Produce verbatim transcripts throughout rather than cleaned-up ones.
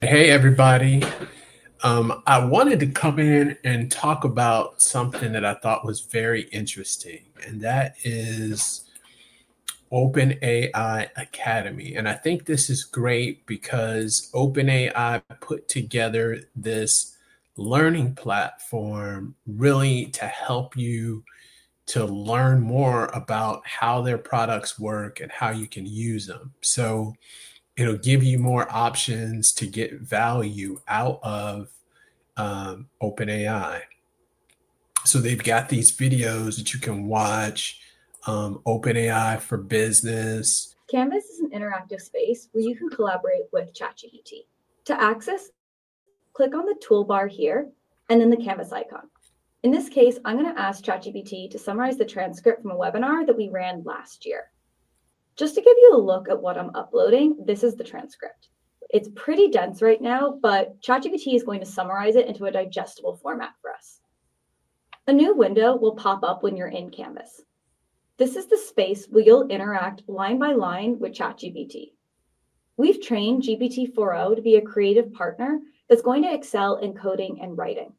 Hey, everybody. Um, I wanted to come in and talk about something that I thought was very interesting, and that is OpenAI Academy. And I think this is great because OpenAI put together this learning platform really to help you to learn more about how their products work and how you can use them. So it'll give you more options to get value out of um, OpenAI. So they've got these videos that you can watch, um, OpenAI for Business. Canvas is an interactive space where you can collaborate with ChatGPT. To access, click on the toolbar here and then the Canvas icon. In this case, I'm going to ask ChatGPT to summarize the transcript from a webinar that we ran last year. Just to give you a look at what I'm uploading, this is the transcript. It's pretty dense right now, but ChatGPT is going to summarize it into a digestible format for us. A new window will pop up when you're in Canvas. This is the space where you'll interact line by line with ChatGPT. We've trained G P T four o to be a creative partner that's going to excel in coding and writing.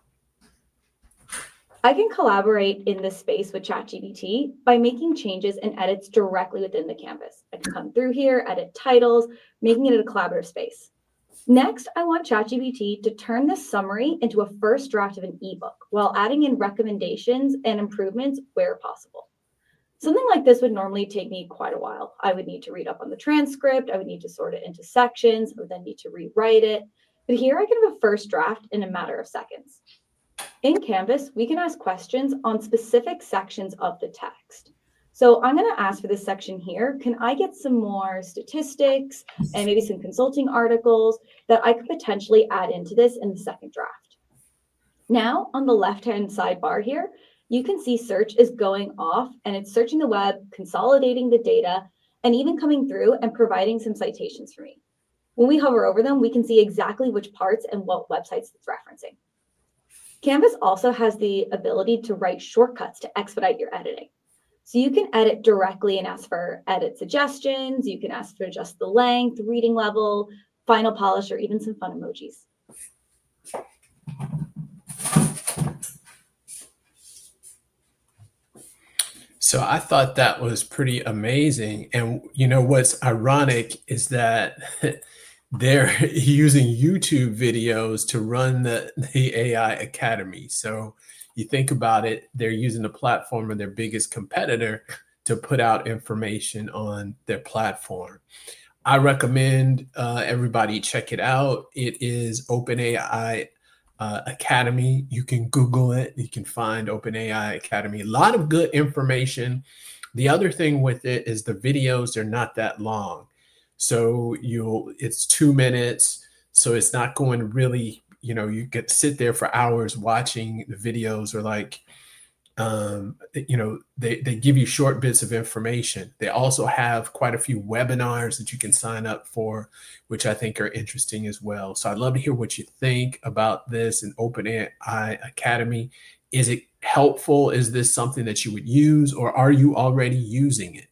I can collaborate in this space with ChatGPT by making changes and edits directly within the canvas. I can come through here, edit titles, making it a collaborative space. Next, I want ChatGPT to turn this summary into a first draft of an ebook while adding in recommendations and improvements where possible. Something like this would normally take me quite a while. I would need to read up on the transcript. I would need to sort it into sections. I would then need to rewrite it. But here I can have a first draft in a matter of seconds. In Canvas, we can ask questions on specific sections of the text. So I'm going to ask for this section here, can I get some more statistics and maybe some consulting articles that I could potentially add into this in the second draft? Now, on the left-hand sidebar here, you can see search is going off and it's searching the web, consolidating the data, and even coming through and providing some citations for me. When we hover over them, we can see exactly which parts and what websites it's referencing. Canvas also has the ability to write shortcuts to expedite your editing. So you can edit directly and ask for edit suggestions. You can ask for just the length, reading level, final polish, or even some fun emojis. So I thought that was pretty amazing. And you know what's ironic is that they're using YouTube videos to run the, the A I Academy. So you think about it, they're using the platform of their biggest competitor to put out information on their platform. I recommend uh, everybody check it out. It is OpenAI uh, Academy. You can Google it. You can find OpenAI Academy. A lot of good information. The other thing with it is the videos are not that long. So you'll, it's two minutes. So it's not going to really, you know, you could sit there for hours watching the videos or like, um, you know, they, they give you short bits of information. They also have quite a few webinars that you can sign up for, which I think are interesting as well. So I'd love to hear what you think about this in OpenAI Academy. Is it helpful? Is this something that you would use, or are you already using it?